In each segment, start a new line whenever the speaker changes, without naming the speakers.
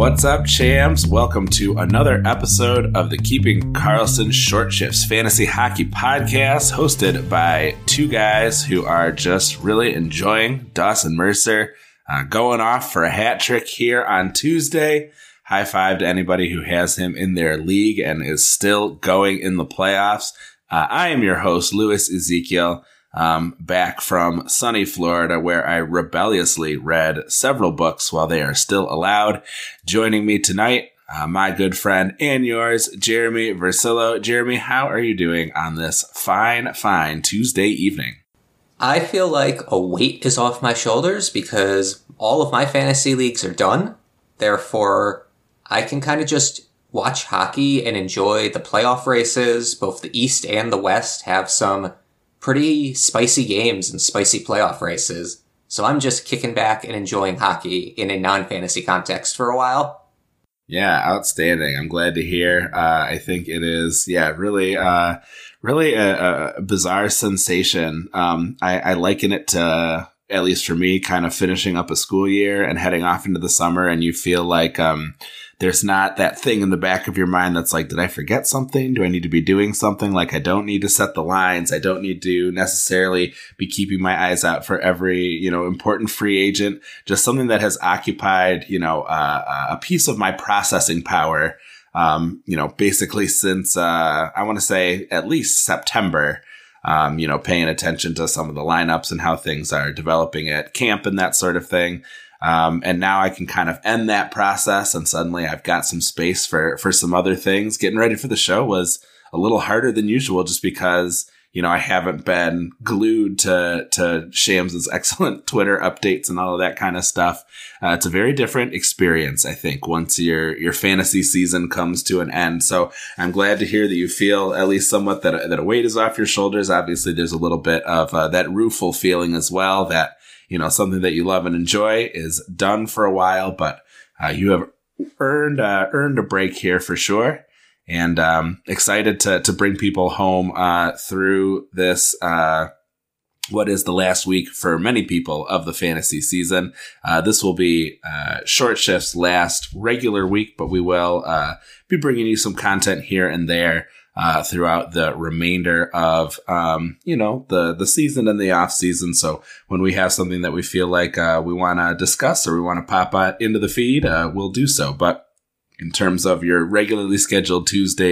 What's up, champs? Welcome to another episode of the Keeping Karlsson Short Shifts Fantasy Hockey Podcast, hosted by two guys who are just really enjoying Dawson Mercer going off for a hat trick here on Tuesday. High five to anybody who has him in their league and is still going in the playoffs. I am your host, Louis Ezekiel. Back from sunny Florida, where I rebelliously read several books while they are still allowed. Joining me tonight, my good friend and yours, Jeremy Versillo. Jeremy, how are you doing on this fine Tuesday evening?
I feel like a weight is off my shoulders because all of my fantasy leagues are done. Therefore, I can kind of just watch hockey and enjoy the playoff races. Both the East and the West have some pretty spicy games and spicy playoff races. So I'm just kicking back and enjoying hockey in a non-fantasy context for a while.
Yeah, outstanding. I'm glad to hear. I think it is, really a bizarre sensation. I liken it to, at least for me, kind of finishing up a school year and heading off into the summer, and you feel like there's not that thing in the back of your mind that's like, did I forget something? Do I need to be doing something? Like, I don't need to set the lines. I don't need to necessarily be keeping my eyes out for every, important free agent. Just something that has occupied, a piece of my processing power, basically since, I want to say at least September. Paying attention to some of the lineups and how things are developing at camp and that sort of thing. And now I can kind of end that process, and suddenly I've got some space for some other things. Getting ready for the show was a little harder than usual just because, I haven't been glued to Shams' excellent Twitter updates and all of that kind of stuff. It's a very different experience, I think, once your fantasy season comes to an end. So I'm glad to hear that you feel at least somewhat that a weight is off your shoulders. Obviously, there's a little bit of that rueful feeling as well that, something that you love and enjoy is done for a while, but you have earned a break here for sure. And excited to bring people home through this, what is the last week for many people of the fantasy season. This will be Short Shift's last regular week, but we will be bringing you some content here and there throughout the remainder of, the season and the off season. So when we have something that we feel like we want to discuss or we want to pop into the feed, we'll do so. But in terms of your regularly scheduled Tuesday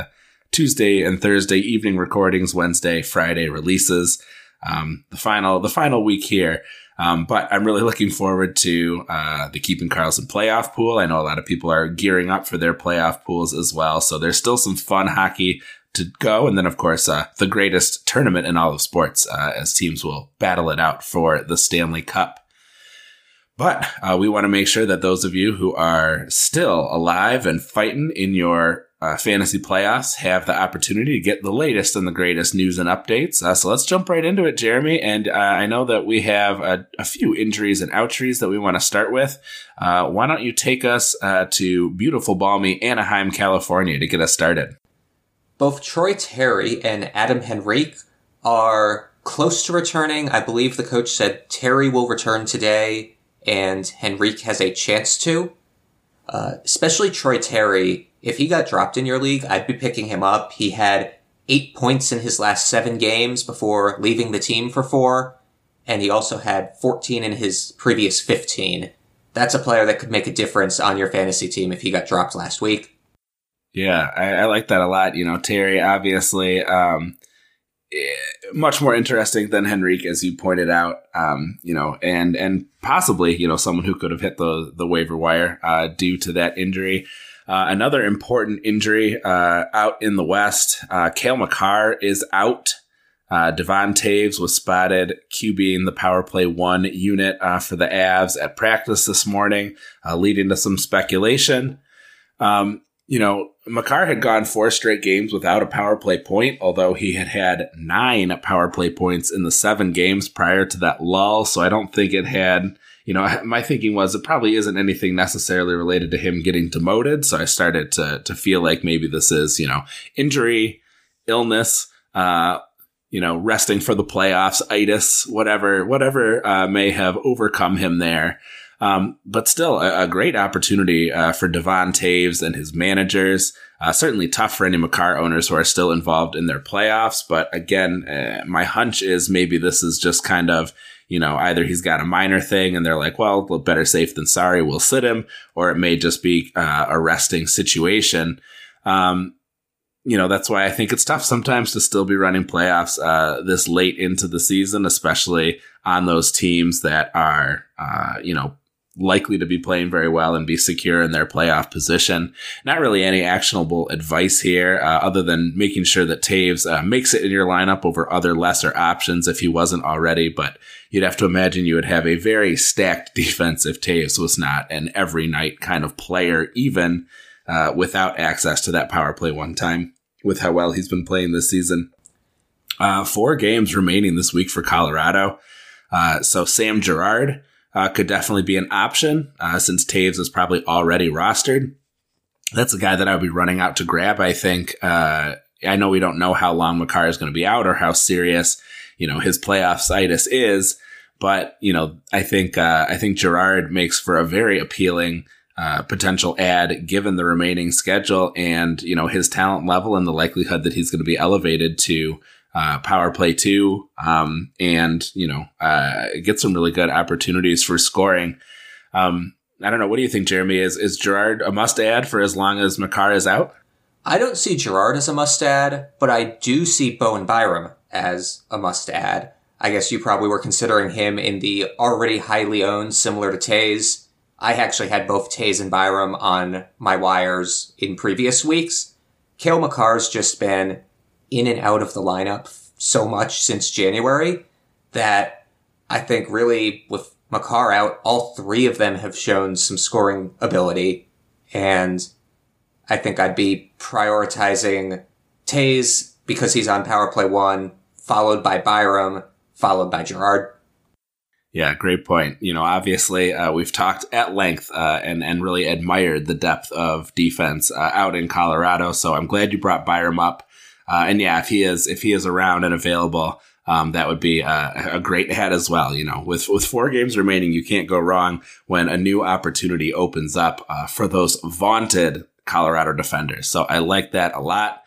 and Thursday evening recordings, Wednesday, Friday releases, the final week here. But I'm really looking forward to the Keeping Karlsson playoff pool. I know a lot of people are gearing up for their playoff pools as well. So there's still some fun hockey to go. And then, of course, the greatest tournament in all of sports as teams will battle it out for the Stanley Cup. But we want to make sure that those of you who are still alive and fighting in your fantasy playoffs have the opportunity to get the latest and the greatest news and updates. So let's jump right into it, Jeremy. And I know that we have a few injuries and outries that we want to start with. Why don't you take us to beautiful, balmy Anaheim, California to get us started?
Both Troy Terry and Adam Henrique are close to returning. I believe the coach said Terry will return today and Henrique has a chance to. Especially Troy Terry, if he got dropped in your league, I'd be picking him up. He had 8 points in his last 7 games before leaving the team for 4, and he also had 14 in his previous 15. That's a player that could make a difference on your fantasy team if he got dropped last week.
Yeah, I like that a lot. Terry, obviously, much more interesting than Henrique, as you pointed out, and possibly, someone who could have hit the waiver wire due to that injury. Another important injury out in the West, Cale Makar is out. Devon Taves was spotted QBing the power play 1 unit for the Avs at practice this morning, leading to some speculation. Makar had gone 4 straight games without a power play point, although he had 9 power play points in the 7 games prior to that lull. So I don't think it had, my thinking was it probably isn't anything necessarily related to him getting demoted. So I started to feel like maybe this is, injury, illness, resting for the playoffs, itis, whatever may have overcome him there. But still a great opportunity for Devon Toews and his managers. Certainly tough for any Makar owners who are still involved in their playoffs. But again, my hunch is maybe this is just kind of, either he's got a minor thing and they're like, well, better safe than sorry, we'll sit him, or it may just be a resting situation. That's why I think it's tough sometimes to still be running playoffs this late into the season, especially on those teams that are, likely to be playing very well and be secure in their playoff position. Not really any actionable advice here other than making sure that Toews makes it in your lineup over other lesser options if he wasn't already. But you'd have to imagine you would have a very stacked defense if Toews was not an every night kind of player, even without access to that power play one time with how well he's been playing this season. 4 games remaining this week for Colorado. So Sam Girard could definitely be an option since Toews is probably already rostered. That's a guy that I would be running out to grab, I think. I know we don't know how long Makar is going to be out or how serious, his playoff situs is. But, I think Girard makes for a very appealing potential ad given the remaining schedule and, his talent level and the likelihood that he's going to be elevated to power play 2, and, get some really good opportunities for scoring. I don't know. What do you think, Jeremy? Is Girard a must add for as long as Makar is out?
I don't see Girard as a must add, but I do see Bowen Byram as a must add. I guess you probably were considering him in the already highly owned, similar to Toews. I actually had both Toews and Byram on my wires in previous weeks. Cale Makar's just been in and out of the lineup so much since January that I think really with Makar out, all 3 of them have shown some scoring ability. And I think I'd be prioritizing Toews because he's on power play 1, followed by Byram, followed by Girard.
Yeah, great point. Obviously, we've talked at length and really admired the depth of defense out in Colorado. So I'm glad you brought Byram up. And yeah, if he is around and available, that would be a great add as well. With 4 games remaining, you can't go wrong when a new opportunity opens up for those vaunted Colorado defenders. So I like that a lot.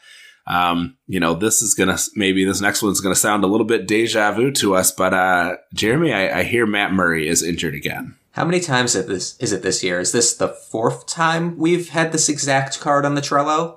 This next one's gonna sound a little bit deja vu to us, but Jeremy, I hear Matt Murray is injured again.
How many times is it this year? Is this the 4th time we've had this exact card on the Trello?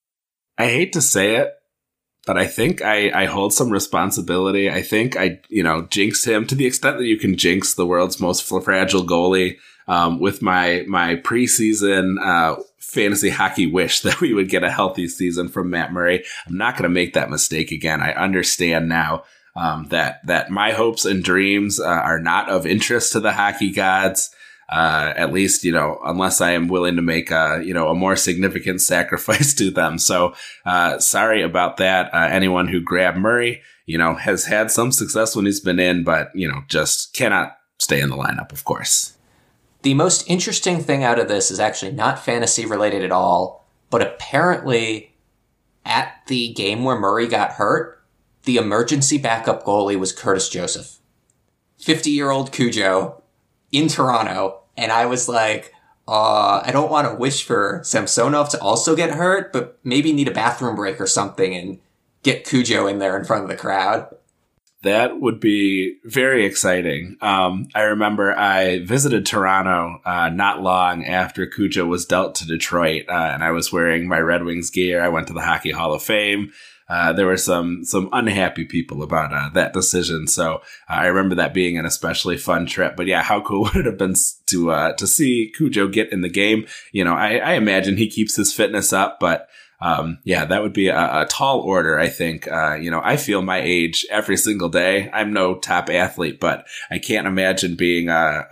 I hate to say it, but I think I hold some responsibility. I think I jinxed him to the extent that you can jinx the world's most fragile goalie with my preseason fantasy hockey wish that we would get a healthy season from Matt Murray. I'm not going to make that mistake again. I understand now that my hopes and dreams are not of interest to the hockey gods. At least, unless I am willing to make a more significant sacrifice to them. So, sorry about that. Anyone who grabbed Murray, has had some success when he's been in, but, just cannot stay in the lineup, of course.
The most interesting thing out of this is actually not fantasy related at all, but apparently at the game where Murray got hurt, the emergency backup goalie was Curtis Joseph. 50-year-old Cujo in Toronto. And I was like, I don't want to wish for Samsonov to also get hurt, but maybe need a bathroom break or something and get Cujo in there in front of the crowd.
That would be very exciting. I remember I visited Toronto not long after Cujo was dealt to Detroit, and I was wearing my Red Wings gear. I went to the Hockey Hall of Fame. There were some unhappy people about that decision. So I remember that being an especially fun trip. But yeah, how cool would it have been to see Cujo get in the game? I imagine he keeps his fitness up, but that would be a tall order, I think. I feel my age every single day. I'm no top athlete, but I can't imagine being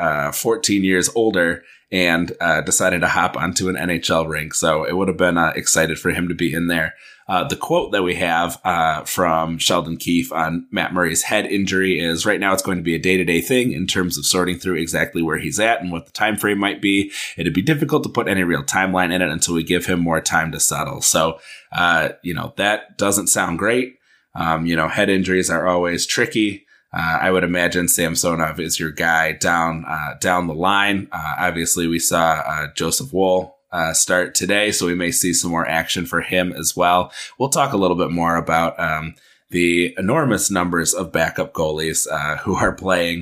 14 years older and decided to hop onto an NHL rink. So it would have been excited for him to be in there. The quote that we have from Sheldon Keefe on Matt Murray's head injury is, right now it's going to be a day-to-day thing in terms of sorting through exactly where he's at and what the time frame might be. It'd be difficult to put any real timeline in it until we give him more time to settle. So, that doesn't sound great. Head injuries are always tricky. I would imagine Samsonov is your guy down the line. Obviously, we saw Joseph Woll start today, so we may see some more action for him as well. We'll talk a little bit more about the enormous numbers of backup goalies who are playing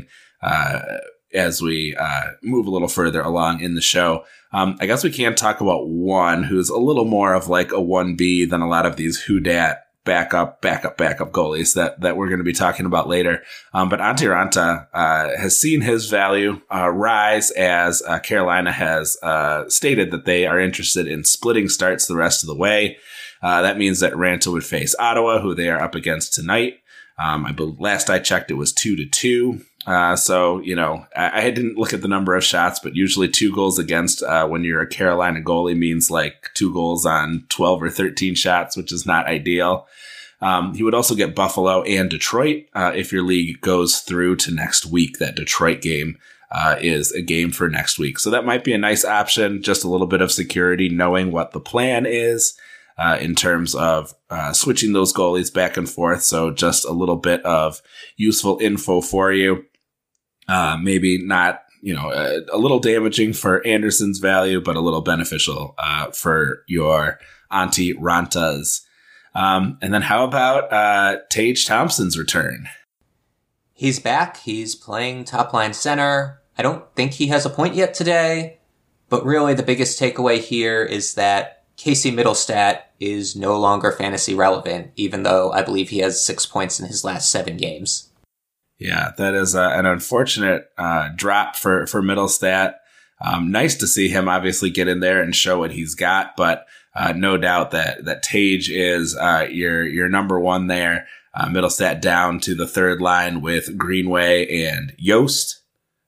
as we move a little further along in the show. I guess we can talk about one who's a little more of like a 1B than a lot of these who dat backup goalies that we're going to be talking about later. But Antti Raanta has seen his value rise as Carolina has stated that they are interested in splitting starts the rest of the way. That means that Raanta would face Ottawa, who they are up against tonight. I believe last I checked, it was 2-2. So, I didn't look at the number of shots, but usually 2 goals against when you're a Carolina goalie means like 2 goals on 12 or 13 shots, which is not ideal. He would also get Buffalo and Detroit if your league goes through to next week. That Detroit game is a game for next week. So that might be a nice option, just a little bit of security, knowing what the plan is in terms of switching those goalies back and forth. So just a little bit of useful info for you. Maybe not, a little damaging for Anderson's value, but a little beneficial for your Antti Raantas. And then how about Tage Thompson's return?
He's back. He's playing top line center. I don't think he has a point yet today, but really the biggest takeaway here is that Casey Middlestat is no longer fantasy relevant, even though I believe he has 6 points in his last 7 games.
Yeah, that is an unfortunate drop for Middlestat. Nice to see him obviously get in there and show what he's got, but no doubt that Tage is your number one there. Middlestat down to the third line with Greenway and Yost.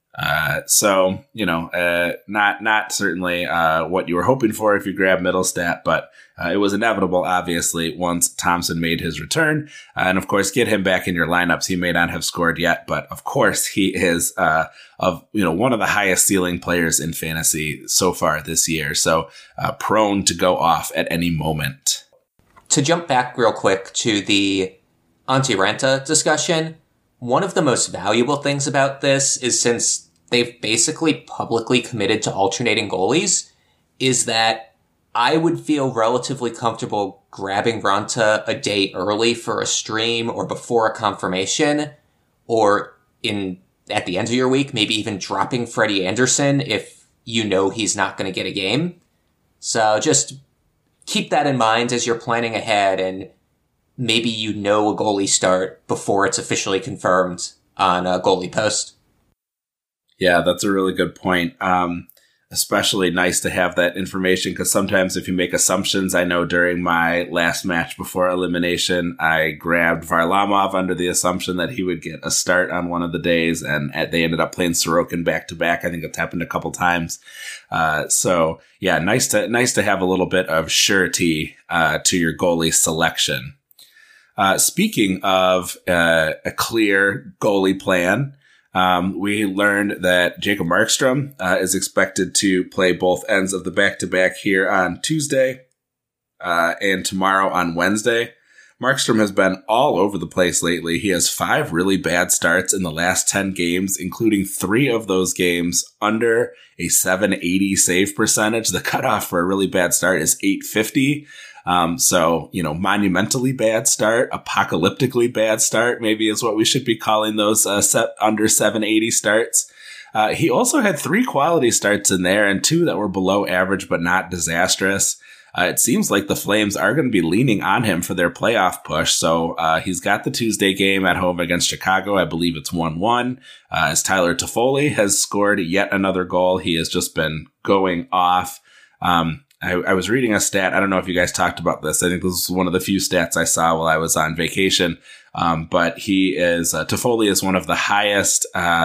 So, not certainly what you were hoping for if you grab Middlestat, but it was inevitable, obviously, once Thompson made his return. And of course, get him back in your lineups. He may not have scored yet, but of course, he is one of the highest ceiling players in fantasy so far this year. So prone to go off at any moment.
To jump back real quick to the Antti Raanta discussion, one of the most valuable things about this is, since they've basically publicly committed to alternating goalies, is that I would feel relatively comfortable grabbing Raanta a day early for a stream or before a confirmation, or at the end of your week, maybe even dropping Freddie Anderson if you know he's not going to get a game. So just keep that in mind as you're planning ahead, and maybe a goalie start before it's officially confirmed on a goalie post.
Yeah, that's a really good point. Especially nice to have that information, because sometimes if you make assumptions, I know during my last match before elimination, I grabbed Varlamov under the assumption that he would get a start on one of the days, and they ended up playing Sorokin back to back. I think it's happened a couple times. So yeah, nice to have a little bit of surety to your goalie selection. Speaking of a clear goalie plan, we learned that Jacob Markstrom is expected to play both ends of the back-to-back here on Tuesday and tomorrow on Wednesday. Markstrom has been all over the place lately. He has 5 really bad starts in the last 10 games, including 3 of those games under a .780 save percentage. The cutoff for a really bad start is .850. So, monumentally bad start, apocalyptically bad start, maybe is what we should be calling those under .780 starts. He also had 3 quality starts in there and 2 that were below average but not disastrous. It seems like the Flames are going to be leaning on him for their playoff push. So he's got the Tuesday game at home against Chicago. I believe it's 1-1. As Tyler Toffoli has scored yet another goal. He has just been going off. I was reading a stat. I don't know if you guys talked about this. I think this was one of the few stats I saw while I was on vacation. But Toffoli is one of the highest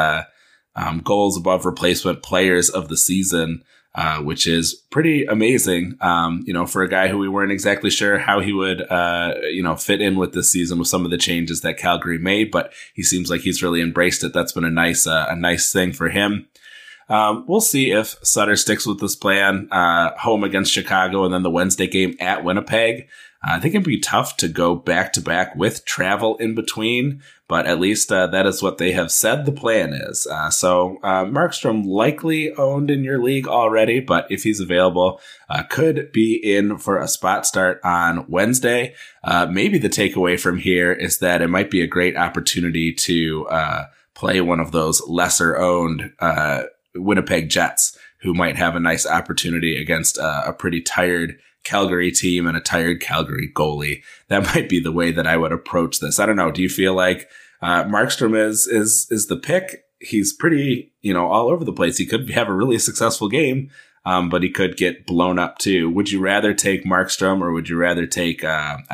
goals above replacement players of the season, which is pretty amazing. For a guy who we weren't exactly sure how he would, fit in with this season with some of the changes that Calgary made, but he seems like he's really embraced it. That's been a nice thing for him. We'll see if Sutter sticks with this plan, home against Chicago and then the Wednesday game at Winnipeg. I think it'd be tough to go back to back with travel in between, but at least that is what they have said the plan is. So Markstrom likely owned in your league already, but if he's available, could be in for a spot start on Wednesday. Maybe the takeaway from here is that it might be a great opportunity to play one of those lesser owned Winnipeg Jets, who might have a nice opportunity against a pretty tired Calgary team and a tired Calgary goalie. That might be the way that I would approach this. I don't know. Do you feel like Markstrom is the pick? He's pretty, all over the place. He could have a really successful game, but he could get blown up too. Would you rather take Markstrom or would you rather take, an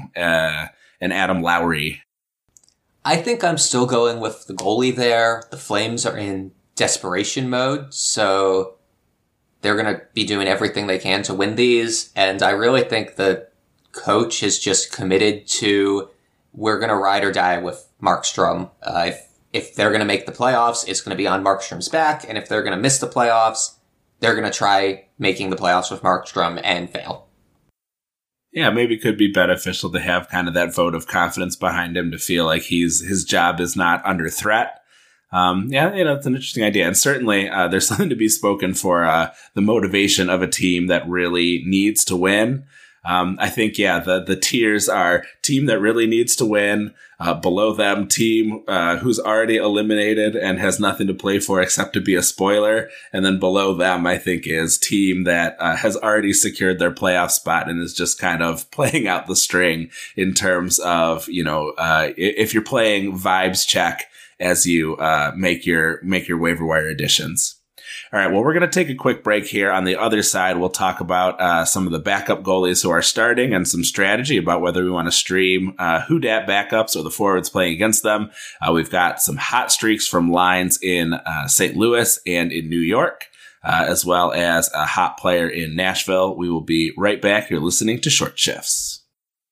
Adam Lowry?
I think I'm still going with the goalie there. The Flames are in desperation mode, so they're going to be doing everything they can to win these. And I really think the coach is just committed to, we're going to ride or die with Markstrom. If they're going to make the playoffs, it's going to be on Markstrom's back. And if they're going to miss the playoffs, they're going to try making the playoffs with Markstrom and fail.
Yeah, maybe it could be beneficial to have kind of that vote of confidence behind him to feel like his job is not under threat. It's an interesting idea. And certainly, there's something to be spoken for, the motivation of a team that really needs to win. I think, the tiers are team that really needs to win, below them team, who's already eliminated and has nothing to play for except to be a spoiler. And then below them, I think, is team that, has already secured their playoff spot and is just kind of playing out the string in terms of, if you're playing vibes check as you make your waiver wire additions. All right, well, we're going to take a quick break here. On the other side, we'll talk about some of the backup goalies who are starting and some strategy about whether we want to stream who dat backups or the forwards playing against them. We've got some hot streaks from lines in St. Louis and in New York, as well as a hot player in Nashville. We will be right back. You're listening to Short Shifts.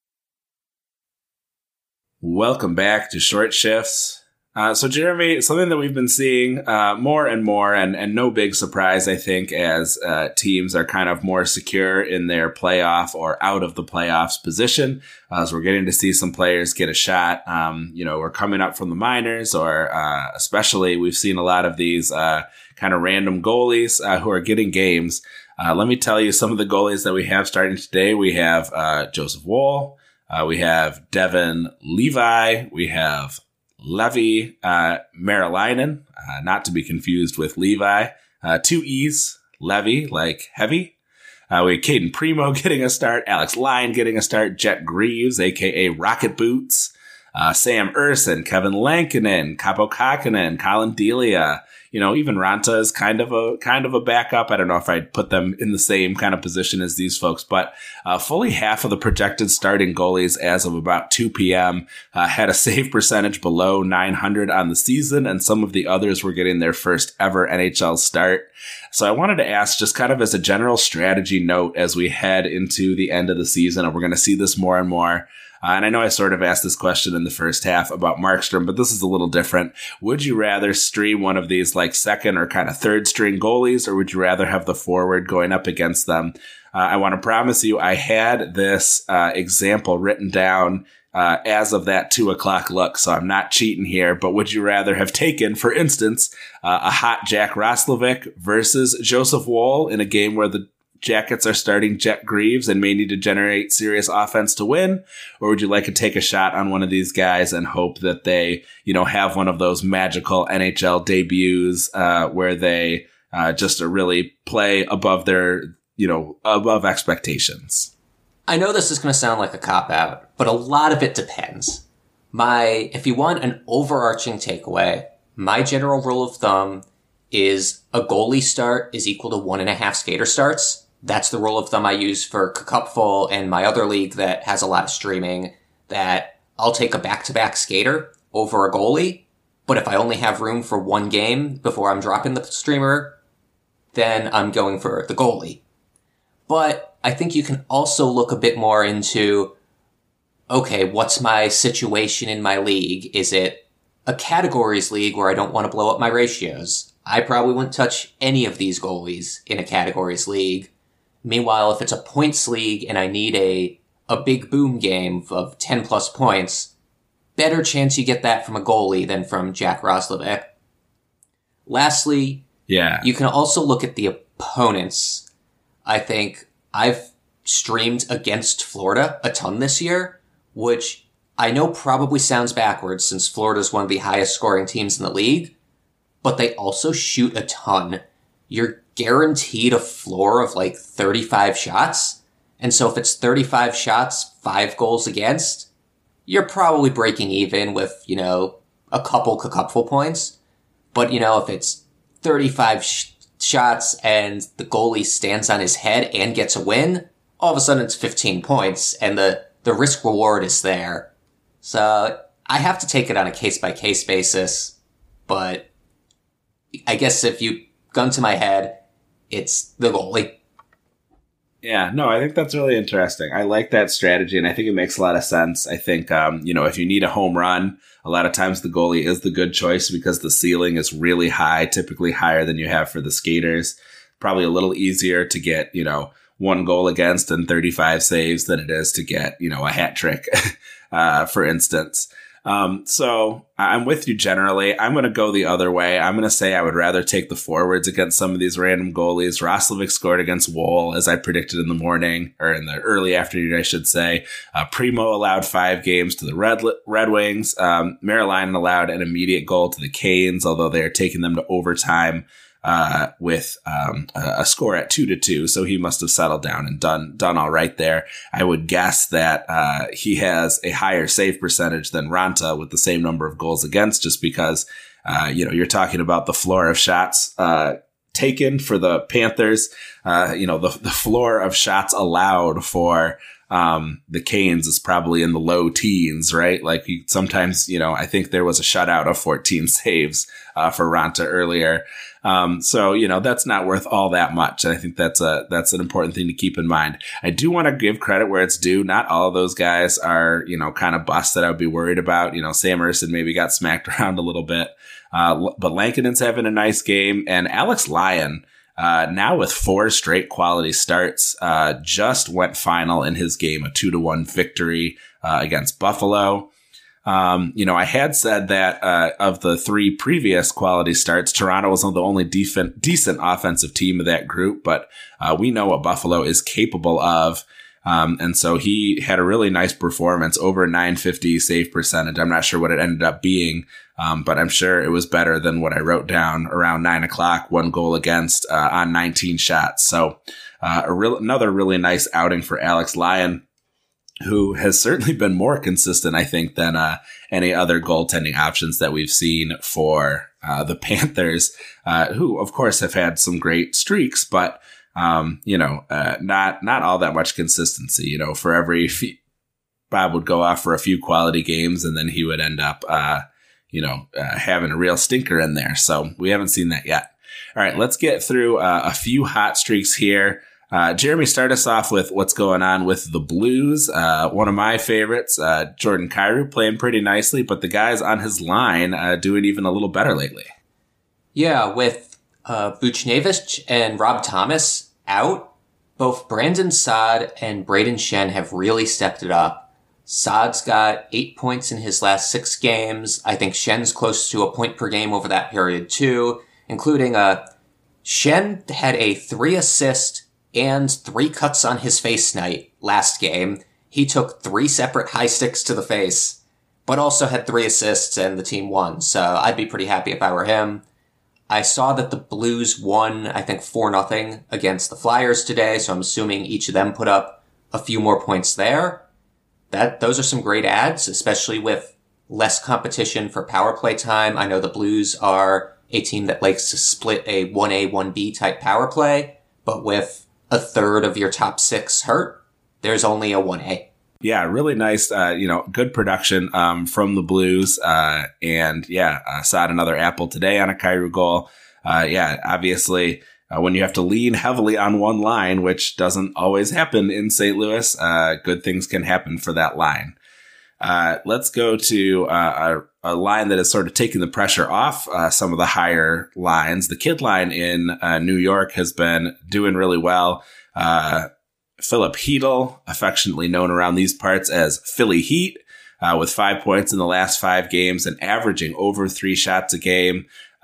Welcome back to Short Shifts. So Jeremy, something that we've been seeing more and more, and no big surprise, I think, as teams are kind of more secure in their playoff or out of the playoffs position, as we're getting to see some players get a shot. We're coming up from the minors, or especially we've seen a lot of these kind of random goalies who are getting games. Let me tell you some of the goalies that we have starting today. We have Joseph Woll, we have Devon Levi, we have Levi Merilainen, not to be confused with Levi. 2 E's, Levi, like heavy. We have Caden Primo getting a start, Alex Lyon getting a start, Jet Greaves, a.k.a. Rocket Boots, Sam Urson, Kevin Lankinen, Capo Kakinen, Colin Delia. Even Ranta is kind of a backup. I don't know if I'd put them in the same kind of position as these folks, but fully half of the projected starting goalies as of about 2 p.m. Had a save percentage below 900 on the season, and some of the others were getting their first ever NHL start. So I wanted to ask, just kind of as a general strategy note as we head into the end of the season, and we're going to see this more and more. And I know I sort of asked this question in the first half about Markstrom, but this is a little different. Would you rather stream one of these like second or kind of third string goalies, or would you rather have the forward going up against them? I want to promise you, I had this example written down as of that 2:00 look, so I'm not cheating here. But would you rather have taken, for instance, a hot Jack Roslovic versus Joseph Woll in a game where the Jackets are starting Jet Greaves and may need to generate serious offense to win? Or would you like to take a shot on one of these guys and hope that they, have one of those magical NHL debuts where they just really play above their, above expectations?
I know this is going to sound like a cop-out, but a lot of it depends. If you want an overarching takeaway, my general rule of thumb is a goalie start is equal to 1.5 skater starts. That's the rule of thumb I use for Cupful and my other league that has a lot of streaming, that I'll take a back-to-back skater over a goalie, but if I only have room for one game before I'm dropping the streamer, then I'm going for the goalie. But I think you can also look a bit more into, okay, what's my situation in my league? Is it a categories league where I don't want to blow up my ratios? I probably wouldn't touch any of these goalies in a categories league. Meanwhile, if it's a points league and I need a a big boom game of 10 plus points, better chance you get that from a goalie than from Jack Roslovic. Lastly, you can also look at the opponents. I think I've streamed against Florida a ton this year, which I know probably sounds backwards since Florida's one of the highest scoring teams in the league, but they also shoot a ton. You're guaranteed a floor of like 35 shots. And so if it's 35 shots, 5 goals against, you're probably breaking even with, a couple points. But, if it's 35 shots and the goalie stands on his head and gets a win, all of a sudden it's 15 points and the risk reward is there. So I have to take it on a case by case basis, but I guess if you gun to my head, it's the goalie.
Yeah, no, I think that's really interesting. I like that strategy, and I think it makes a lot of sense. I think, if you need a home run, a lot of times the goalie is the good choice because the ceiling is really high, typically higher than you have for the skaters. Probably a little easier to get, 1 goal against and 35 saves than it is to get, a hat trick, for instance. So I'm with you generally. I'm going to go the other way. I'm going to say I would rather take the forwards against some of these random goalies. Roslovic scored against Woll, as I predicted in the morning, or in the early afternoon, I should say. Primo allowed 5 games to the Red Wings. Maryland allowed an immediate goal to the Canes, although they are taking them to overtime with a score at 2-2. So he must have settled down and done all right there. I would guess that he has a higher save percentage than Ranta with the same number of goals against, just because you're talking about the floor of shots taken for the Panthers. The floor of shots allowed for the Canes is probably in the low teens, right? Like sometimes, I think there was a shutout of 14 saves for Ranta earlier. So that's not worth all that much. And I think that's an important thing to keep in mind. I do want to give credit where it's due. Not all of those guys are, kind of busts that I would be worried about. Sam Ersson maybe got smacked around a little bit. But Lankinen's having a nice game, and Alex Lyon, now with 4 straight quality starts, just went final in his game, a 2-1 victory, against Buffalo. I had said that of the 3 previous quality starts, Toronto was the only decent offensive team of that group, but we know what Buffalo is capable of. And so he had a really nice performance, over 950 save percentage. I'm not sure what it ended up being, but I'm sure it was better than what I wrote down around 9:00, 1 goal against on 19 shots. So another really nice outing for Alex Lyon, who has certainly been more consistent, I think, than any other goaltending options that we've seen for the Panthers, who, of course, have had some great streaks, but not all that much consistency. For every Bob would go off for a few quality games, and then he would end up, having a real stinker in there. So we haven't seen that yet. All right, let's get through a few hot streaks here. Jeremy, start us off with what's going on with the Blues. One of my favorites, Jordan Kyrou, playing pretty nicely, but the guys on his line doing even a little better lately.
Yeah, with Buchnevich and Rob Thomas out, both Brandon Saad and Braden Shen have really stepped it up. Saad's got 8 points in his last 6 games. I think Shen's close to a point per game over that period too, including Shen had a 3 assist and 3 cuts on his face night last game. He took 3 separate high sticks to the face, but also had 3 assists and the team won. So I'd be pretty happy if I were him. I saw that the Blues won, I think 4-0 against the Flyers today. So I'm assuming each of them put up a few more points there. Those are some great ads, especially with less competition for power play time. I know the Blues are a team that likes to split a 1A, 1B type power play, but with a third of your top 6 hurt, there's only a 1A.
Yeah, really nice, good production from the Blues. Saw another apple today on a Kyrou goal. Obviously, when you have to lean heavily on one line, which doesn't always happen in St. Louis, good things can happen for that line. Let's go to a line that is sort of taking the pressure off some of the higher lines. The kid line in New York has been doing really well. Philip Hedel, affectionately known around these parts as Philly Heat, with 5 points in the last 5 games and averaging over 3 shots a game.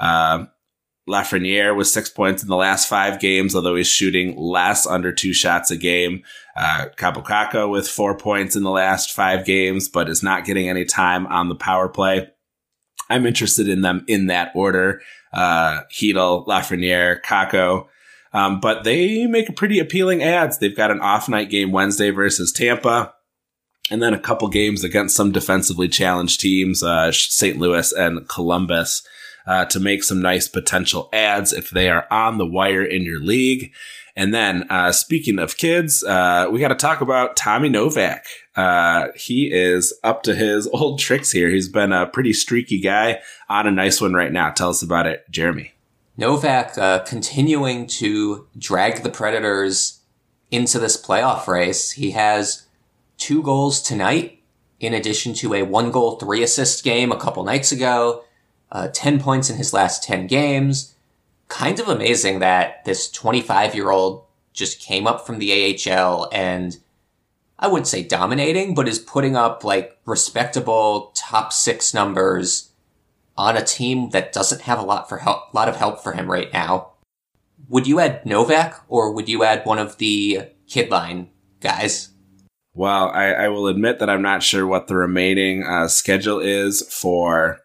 Lafreniere with 6 points in the last 5 games, although he's shooting less, under 2 shots a game. Cabo Caco with 4 points in the last 5 games, but is not getting any time on the power play. I'm interested in them in that order. Hedel, Lafreniere, Caco. But they make a pretty appealing ads. They've got an off-night game Wednesday versus Tampa, and then a couple games against some defensively challenged teams, St. Louis and Columbus, to make some nice potential ads if they are on the wire in your league. And then, speaking of kids, we got to talk about Tommy Novak. He is up to his old tricks here. He's been a pretty streaky guy, on a nice one right now. Tell us about it, Jeremy.
Novak continuing to drag the Predators into this playoff race. He has 2 goals tonight, in addition to a 1-goal, 3-assist game a couple nights ago, 10 points in his last 10 games. Kind of amazing that this 25-year-old just came up from the AHL and, I wouldn't say dominating, but is putting up like respectable top 6 numbers on a team that doesn't have a lot of help for him right now. Would you add Novak, or would you add one of the kid line guys?
Well, I will admit that I'm not sure what the remaining schedule is for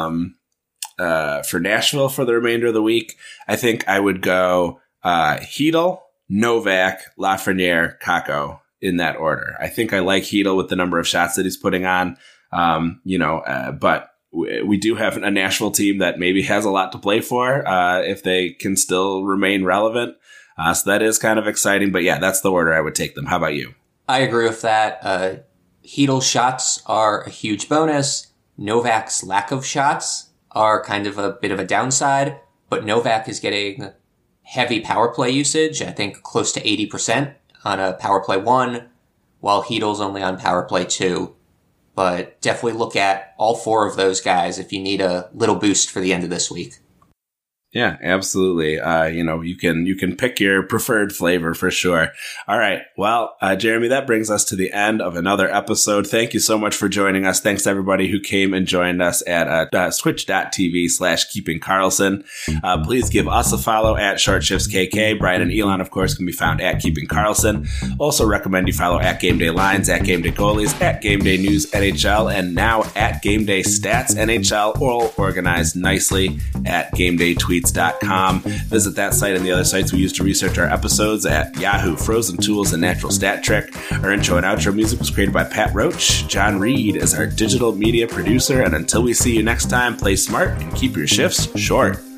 Nashville for the remainder of the week. I think I would go Hedel, Novak, Lafreniere, Caco in that order. I think I like Hedel with the number of shots that he's putting on, but we do have a Nashville team that maybe has a lot to play for if they can still remain relevant. So that is kind of exciting. But yeah, that's the order I would take them. How about you?
I agree with that. Hedel's shots are a huge bonus. Novak's lack of shots are kind of a bit of a downside. But Novak is getting heavy power play usage, I think close to 80% on a power play 1, while Hedel's only on power play 2. But definitely look at all 4 of those guys if you need a little boost for the end of this week.
Yeah, absolutely. You can pick your preferred flavor for sure. All right. Well, Jeremy, that brings us to the end of another episode. Thank you so much for joining us. Thanks to everybody who came and joined us at twitch.tv/KeepingKarlsson. Please give us a follow at ShortShiftsKK. Brian and Elon, of course, can be found at Keeping Karlsson. Also recommend you follow at Game Day Lines, at Game Day Goalies, at Game Day News NHL, and now at Game Day Stats NHL, all organized nicely at GameDayTweets.com. Visit that site and the other sites we use to research our episodes at Yahoo, Frozen Tools, and Natural Stat Trick. Our intro and outro music was created by Pat Roach. John Reed is our digital media producer. And until we see you next time, play smart and keep your shifts short.